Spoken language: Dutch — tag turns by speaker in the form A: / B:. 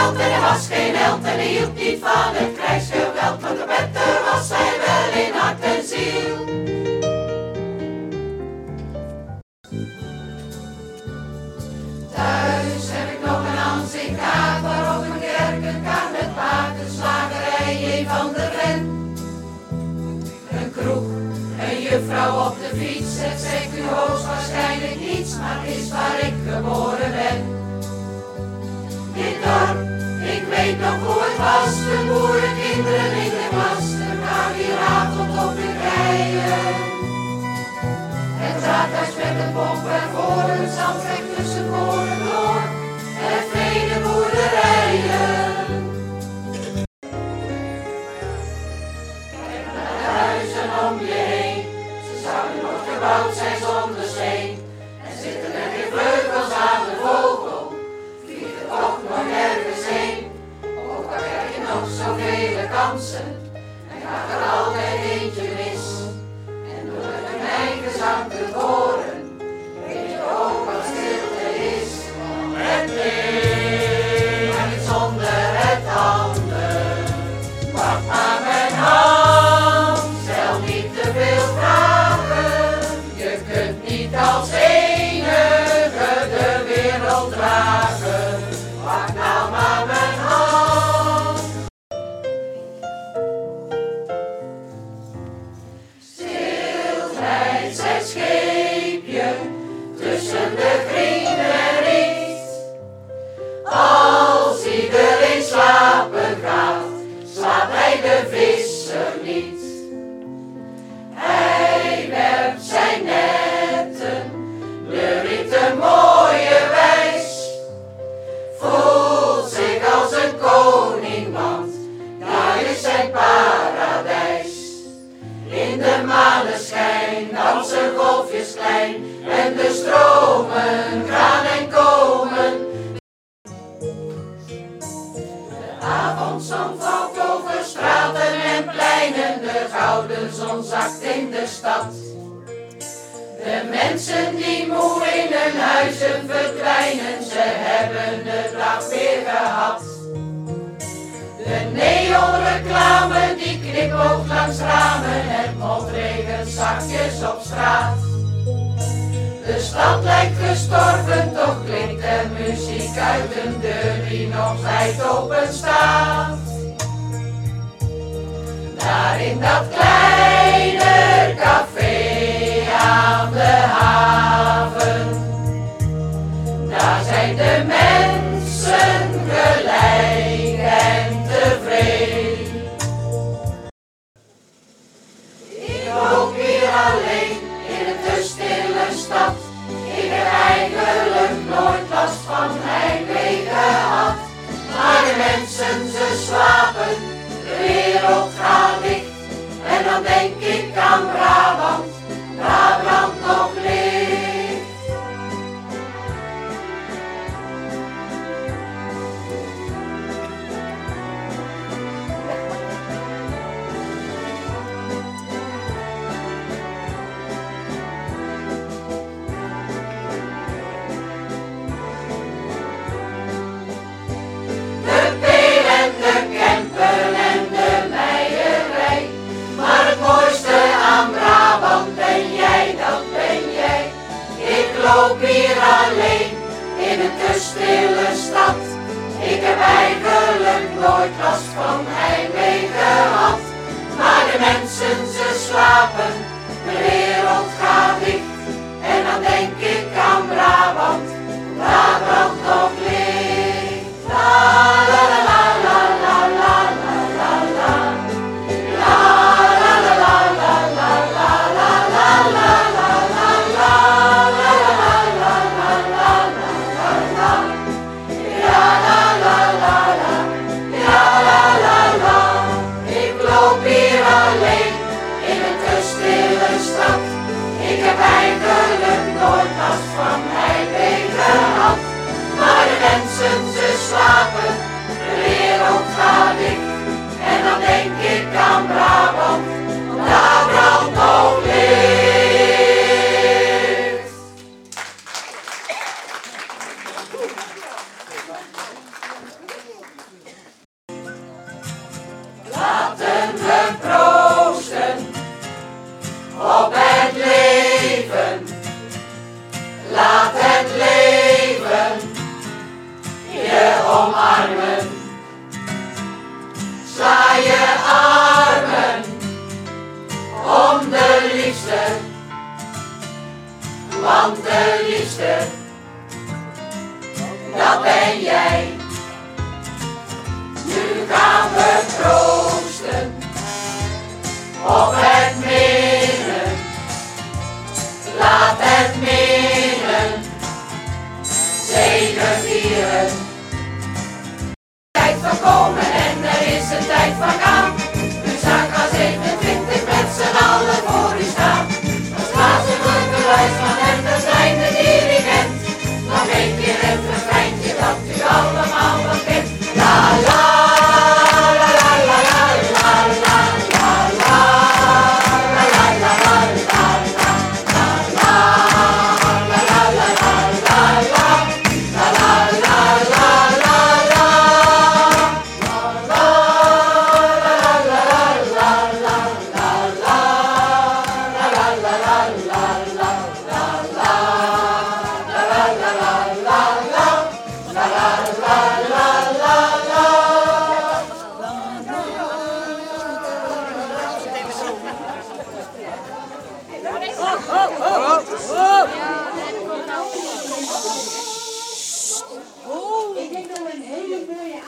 A: geld en hij was geen held en hij hield niet van het krijgsgeweld, maar de beter was hij wel in hart en ziel. Thuis heb ik nog een aanzichtkaart waarop een kerkenkaart met paardenslagerij, een van de ren. Een kroeg, een juffrouw op de fiets, het zegt u hoogstwaarschijnlijk niets, maar het is waar ik geboren ben. Dit dorp, ik weet nog hoe het was, de boerenkinderen in de klas, de klavieravond op de rijen. Het raadhuis met de pomp ervoor, een zandweg tussen koren door, en vele boerderijen. Kijk naar de huizen om je heen, ze zouden nog gebouwd zijn zonder steen. En zitten er geen vleugels aan de vogel, vliegt er toch nog nergens heen. Ook al krijg je nog zoveel kansen, en gaat er altijd eentje mis. En door mijn gezang te horen, weet je ook wat stilte is. Het een, maar niet zonder het ander. Pak maar mijn hand, stel niet te veel vragen. Je kunt niet als enige de wereld dragen. Pak nou maar mijn hand. Stil rijdt zijn scheepje tussen de grien en riet. Als iedereen slapen gaat, slaapt hij de visser niet. Hij werpt zijn netten, neuriet een mooie wijs. Voelt zich als een koning, want daar is zijn paradijs. In de maneschijn dansen golfjes klein en de stromen gaan en komen. De avondzon valt over straten en pleinen, de gouden zon zakt in de stad. De mensen die moe in hun huizen verdwijnen, ze hebben de dag weer gehad. De neonreclame die knipoogt langs ramen, het motregen zachtjes op straat. De stad lijkt gestorven, toch klinkt de muziek uit een deur die nog wijd open staat. Daar in dat kleine café aan de haven, daar zijn de mensen gelijk en tevreden. Ik loop hier alleen in een te stille stad. Ik heb eigenlijk nooit last van heimwee gehad. Maar de mensen ze slapen, de wereld gaat dicht. En dan denk ik aan Brabant, daar brandt nog licht. De peel en de kempen en de meierij, maar het mooiste aan Brabant ben jij, dat ben jij. Ik loop hier alleen in een te stille stad. Ik heb eigenlijk nooit last van heimwee gehad. Maar de mensen ze slapen, de wereld gaat dicht. En dan denk ik aan Brabant, daar brandt nog licht. La la la la la la la la la. La la la la la la la la la la la la la. La la la la la la la la. Ja la la la la, ja la la la. Ik loop hier alleen in een te stille stad. Ik heb eigenlijk nooit last van heimwee
B: Ik denk dat we een hele mooie